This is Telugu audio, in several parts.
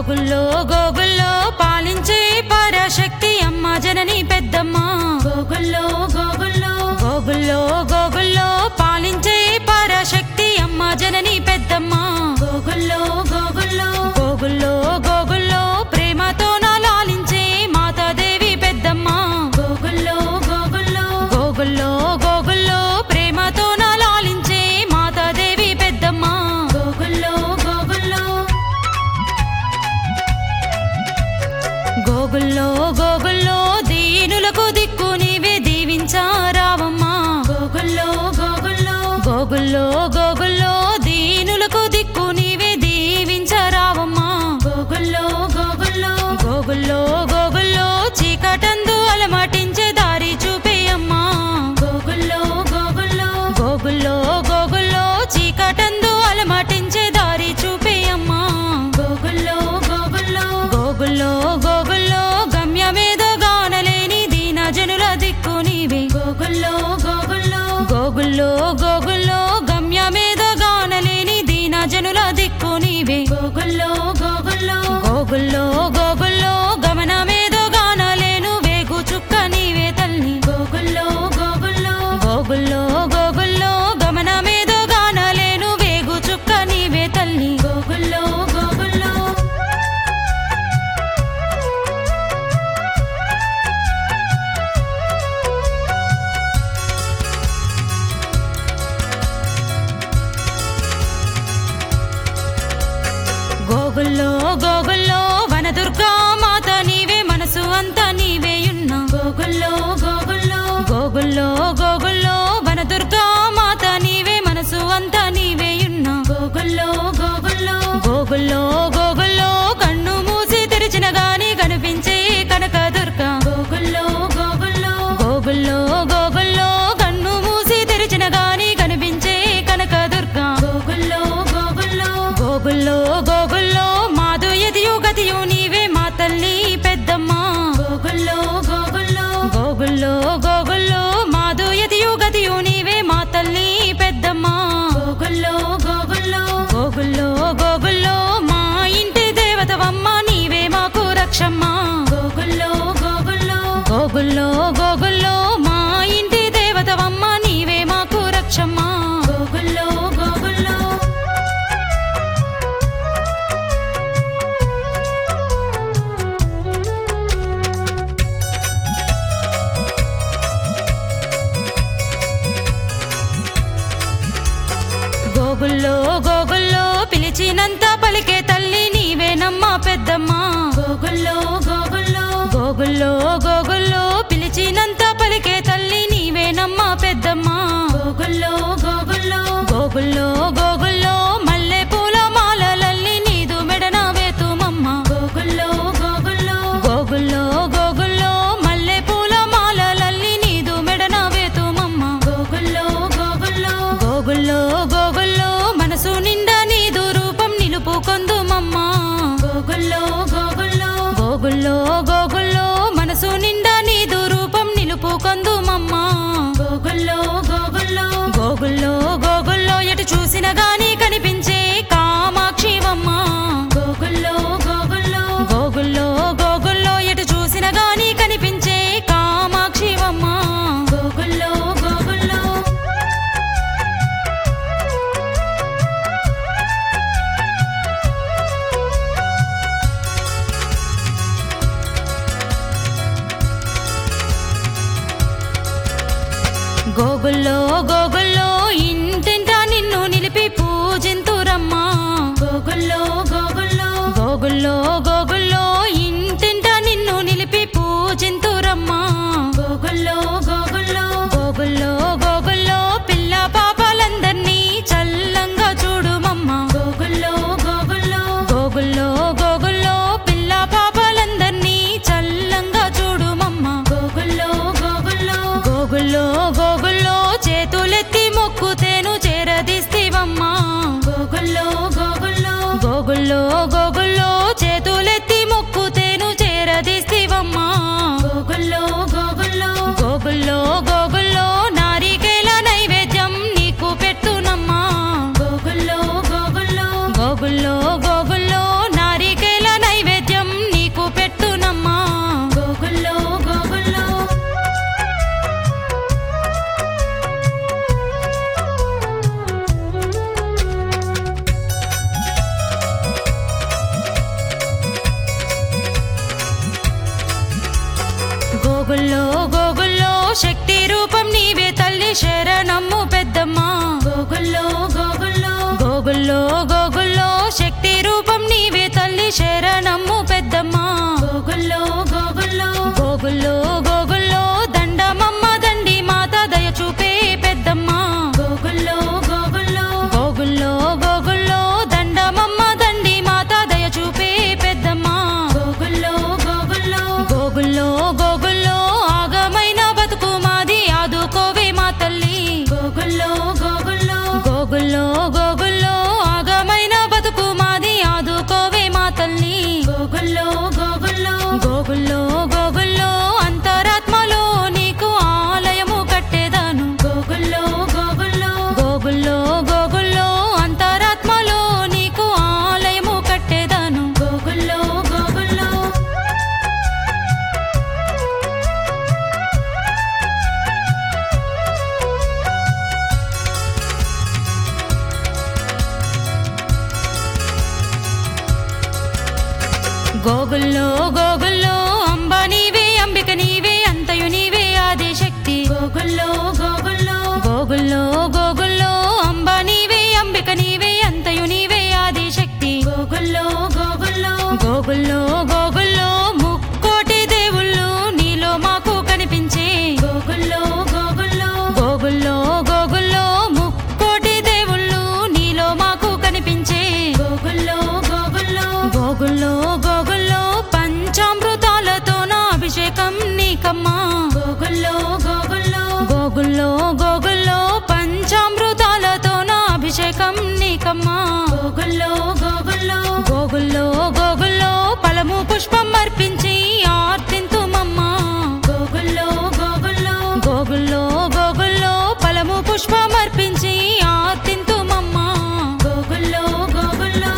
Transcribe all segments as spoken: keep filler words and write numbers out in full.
గోగుల్లో గోగుల్లో పాలించే పరాశక్తి అమ్మ జనని పెద్దమ్మ గోగుల్లో గోగుల్లో గోగుల్లో గోగుల్లో పాలించే పరాశక్తి అమ్మ జనని పెద్దమ్మ గోగుల్లో గోగుల్లో గోగుల్లో గోగుల్లో ప్రేమతో లాలించే మాతాదేవి పెద్దమ్మ గోగుల్లో గోగుల్లో గోగుల్లో గోగుల్లో ప్రేమతో లాలించే మాతాదేవి పెద్దమ్మ గోగుల్లో గోగుల్లో గోగుల్లో గోగుల్లో దీనులకు దిక్కు నీవే దీవించారావమ్మా గోగుల్లో గోగుల్లో గోగుల్లో గోగుల్లో దీనులకు దిక్కు నీవే దీవించారావమ్మా గోగుల్లో గోగుల్లో గోగుల్లో గోగుల్లో చీకటందు అలమటించే దారి చూపేయమ్మా గోగుల్లో గోగుల్లో గోగుల్లో గోగుల్లో చీకటందు అలమటించే దారి చూపేయమ్మా గోగుల్లో గోగుల్లో గోగుల్లో గోగుల్లో గమ్యమేదో గానలేని దీన జనుల దిక్కు నీవే గోగుల్లో గోగుల్లో గోగుల్లో గోగుల్లో గమ్యమేదో గానలేని దీన జనుల దిక్కు నీవే గోగుల్లో గోగుల్లో గోగుల్లో గోగుల్లో గమనమేదో గానలేను వేగు చుక్క నీవే తల్లి గోగుల్లో గోగుల్లో గోగుల్లో గోగుల్లో గమనమేదో గానలేను వేగు చుక్క నీవే తల్లి గోగుల్లో గోగుల్లో గోగుల్లో గోగుల్లో వనదుర్గా మాత నీవే మనసు అంతా నీవేయున్నా గోగుల్లో గోగుల్లో గోగుల్లో గోగుల్లో వనదుర్గా మాత నీవే మనసు అంతా నీవేయున్నా గోగుల్లో గోగుల్లో గోగుల్లో గోగుల్లో కన్ను మూసి తెరిచిన గాని కనిపించే కనకదుర్గ గోగుల్లో గోగుల్లో గోగుల్లో గోగుల్లో కన్ను మూసి తెరిచిన గాని కనిపించే కనకదుర్గ గోగుల్లో గోగుల్లో గోగుల్లో గోగుల్లో మాదు ఎదియు గతియు నీవే మా తల్లి పెద్దమ్మ గోగుల్లో గోగుల్లో గోగుల్లో గోగుల్లో మాదు ఎదియు గతియు నీవే మా తల్లి పెద్దమ్మ గోగుల్లో గోగుల్లో గోగుల్లో గోగుల్లో మా ఇంటి దేవతవమ్మ నీవే మాకు రక్షమ్మ గోగుల్లో గోగుల్లో గోగుల్లో గోగుల్లో మా ఇంటి దేవతవమ్మ నీవే మాకు రక్షమ్మ గోగుల్లో గోగుల్లో గోగుల్లో గోగుల్లో పిలిచినంత పలికే తల్లి నీవేనమ్మా పెద్దమ్మ గోగుల్లో గోగుల్లో గోగుల్లో గోగుల్లో పిలిచినంత పలికే తల్లి నీవేనమ్మా పెద్దమ్మ గోగుల్లో గోగుల్లో గోగుల్లో గోగుల్లో మల్లె పూల మాలలల్లి నీదు మెడన వేతుమమ్మ గోగుల్లో గోగుల్లో గోగుల్లో గోగుల్లో మల్లె పూల మాలలల్లి నీదు మెడన వేతుమమ్మ గోగుల్లో గోగుల్లో గోగుల్లో గోగుల్లో మనసు నిండా నీదు రూపం నిలుపుకొందుమమ్మ గోగుల్లో గోగుల్లో గోగుల్లో గోగుల్లో మనసు నిండా నీదు రూపం నిలుపుకొందుమమ్మ గోగుల్లో గోగుల్లో గోగుల్లో గోగుల్లో ఎటు చూసిన గాని కనిపించే కామాక్షివమ్మ గోగుల్లో గోగుల్లో గోగుల్లో గోగుల్లో ఎటు చూసిన గాని కనిపించే కామాక్షివమ్మ గోగుల్లో గోగుల్లో గోగుల్లో గోగుల్లో ఇంటింట నిన్ను నిలిపి పూజింతురమ్మా గోగుల్లో గోగుల్లో గోగుల్లో గోగుల్లో ఇంటింట నిన్ను నిలిపి పూజింతురమ్మా గోగుల్లో గోగుల్లో గోగుల్లో గోగుల్లో పిల్ల పాపలందర్నీ చల్లంగా చూడుమమ్మ గోగుల్లో గోగుల్లో గోగుల్లో గోగుల్లో పిల్ల పాపలందర్నీ చల్లంగా చూడుమమ్మ గోగుల్లో గోగుల్లో గోగుల్లో గోగుల్లో చేతులెత్తి మొక్కుతేను చేరదీస్తివమ్మా గోగుల్లో గోగుల్లో గోగుల్లో గోగుల్లో గోగుల్లో శక్తి రూపం నీవే తల్లి శరణమ్ము పెద్దమ్మ గోగుల్లో గోగుల్లో గోగుల్లో గోగుల్లో శక్తి రూపం నీవే తల్లి శరణమ్ము పెద్దమ్మ గోగుల్లో గోగుల్లో గోగుల్లో గోగుల్లో దండమమ్మ దండి మాత దయ చూపే పెద్దమ్మ గోగుల్లో గోగుల్లో గోగుల్లో గోగుల్లో దండమమ్మ దండి మాత దయ చూపే పెద్దమ్మ గోగుల్లో గోగుల్లో గోగుల్లో గోగుల్లో ఆగమైన బతుకు మాది ఆదుకోవే మా తల్లి గోగుల్లో గోగుల్లో గోగుల్లో గోగుల్లో ఆగమైన బతుకు మాది ఆదుకోవే మా తల్లి గోగుల్లో గోగుల్లో గోగుల్లో గోగుల్లో అంతరాత్మలో నీకు ఆలయము కట్టేదాను గోగుల్లో గోగుల్లో గోగుల్లో గోగుల్లో అంతరాత్మలో నీకు ఆలయము కట్టేదాను గోగుల్లో గోగుల్లో గోగుల్లో గోగుల్లో అంబ నీవే అంబిక నీవే అంతయు నీవే ఆది శక్తి గోగుల్లో గోగుల్లో గోగుల్లో గోగుల్లో అంబ నీవే అంబిక నీవే అంతయు నీవే ఆది శక్తి గోగుల్లో గోగుల్లో గోగుల్లో గోగుల్లో ముక్కోటి దేవుళ్ళు నీలో మాకు కనిపించే గోగుల్లో గోగుల్లో గోగుల్లో గోగుల్లో ముక్కోటి దేవుళ్ళు నీలో మాకు కనిపించే గోగుల్లో గోగుల్లో గోగుల్లో గోగుల్లో పంచామృతాలతో నా అభిషేకం నీకమ్మా గోగుల్లో గోగుల్లో గోగుల్లో గోగుల్లో పంచామృతాలతో నా అభిషేకం నీకమ్మా గోగుల్లో గోగుల్లో గోగుల్లో గోగుల్లో ఫలము పుష్పం అర్పించి ఆర్తింతుమమ్మా గోగుల్లో గోగుల్లో గోగుల్లో గోగుల్లో ఫలము పుష్పం అర్పించి ఆర్తింతుమమ్మా గోగుల్లో గోగుల్లో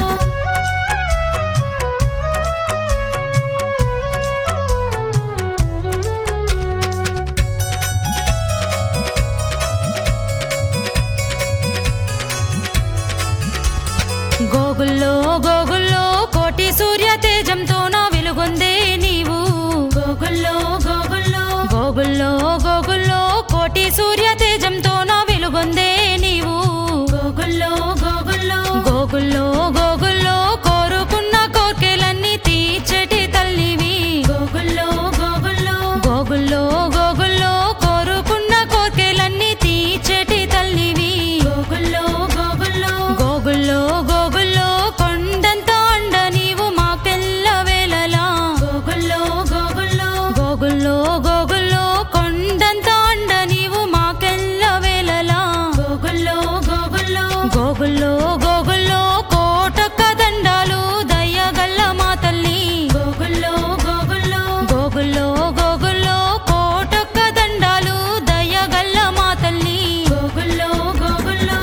గోగుల్లో గోగుల్లో కోటి సూర్య తేజంతో నా వెలుగొందే నీవు గోగుల్లో గోగుల్లో గోగుల్లో గోగుల్లో కోటి సూర్య తేజంతో నా వెలుగొందే నీవు గోగుల్లో గోగుల్లో గోగుల్లో గోగుల్లో కోరుకున్న కోర్కెలన్నీ తీర్చేటి తల్లివి గోగుల్లో గోగుల్లో గోగుల్లో గోగుల్లో కోరుకున్న కోర్కెలన్నీ తీర్చేటి తల్లివి గోగుల్లో గోగుల్లో గోగుల్లో గోగుల్లో కొండంత అండ నీవు మాకెల్ల వేళలా గోగుల్లో గోగుల్లో గోగుల్లో గోగుల్లో కొండంత అండ నీవు మాకెల్ల వేళలా గోగుల్లో గోగుల్లో గోగుల్లో గోగుల్లో కోటొక్క దండాలు దయ్యగల్ల మా తల్లి గోగుల్లో గోగుల్లో గోగుల్లో గోగుల్లో కోటొక్క దండాలు దయ్యగల్ల మా తల్లి గోగుల్లో గోగుల్లో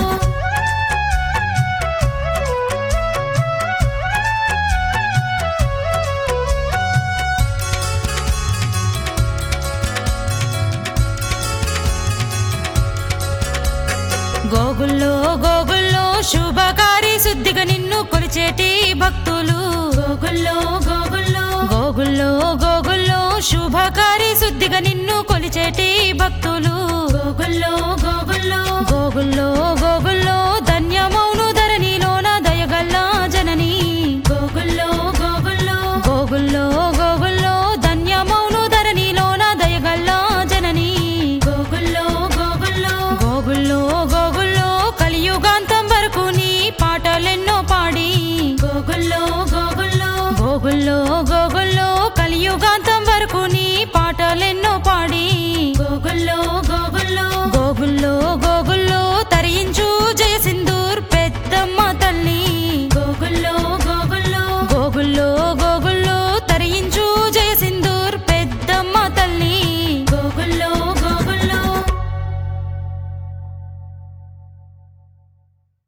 గోగుల్లో గోగుల్లో శుభకారి శుద్ధిగా నిన్ను కొలిచేటి భక్తులు గోగుల్లో గోగుల్లో గోగుల్లో గోగుల్లో శుభకారి శుద్ధిగా నిన్ను కొలిచేటి భక్తులు గోగుల్లో గోగుల్లో గోగుల్లో గోగుల్లో ధన్యమౌను ధరణిలోన దయగల్ల జనని గోగుల్లో గోగుల్లో గోగుల్లో గోగుల్లో ధన్యమౌను ధరణిలోన దయగల్ల జనని గోగుల్లో గోగుల్లో గోగుల్లో గోగుల్లో కలియుగాంతం వరకు నీ పాటలెన్నో పాడి గోగుల్లో గోగుల్లో గోగుల్లో